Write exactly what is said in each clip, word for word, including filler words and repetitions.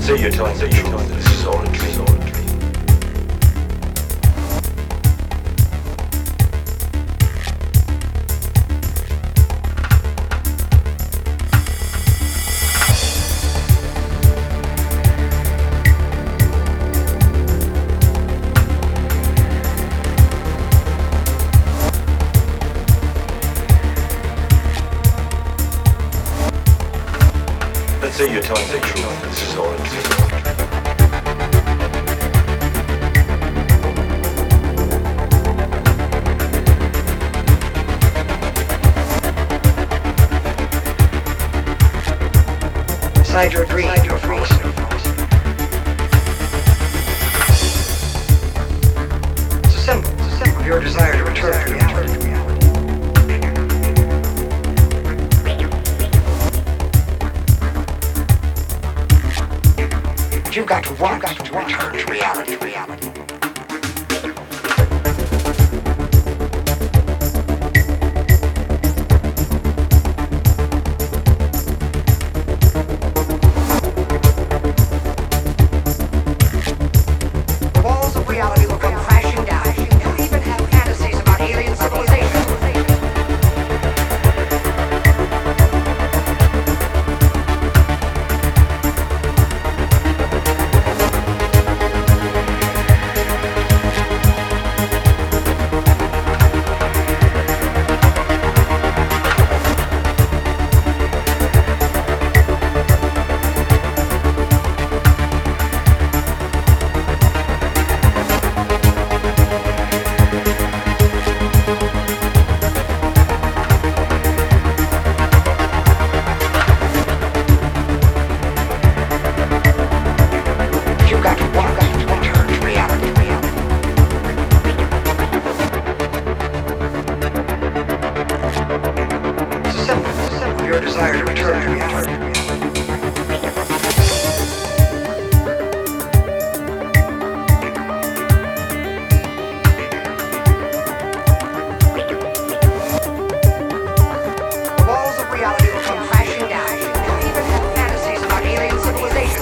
Say you're telling the truth. This is all a dream. Let's say you're telling the truth. This is all a dream. Inside your dream, your face. It's a symbol. It's a symbol of your desire to return to reality. You've got to want, got to return to reality, reality. The walls of reality will come crashing down. You'll even have fantasies about alien civilization. Your desire to return to reality. The walls of reality will come crashing down. You'll even have fantasies about alien civilizations.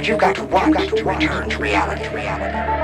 But you've got to want to return to reality. reality.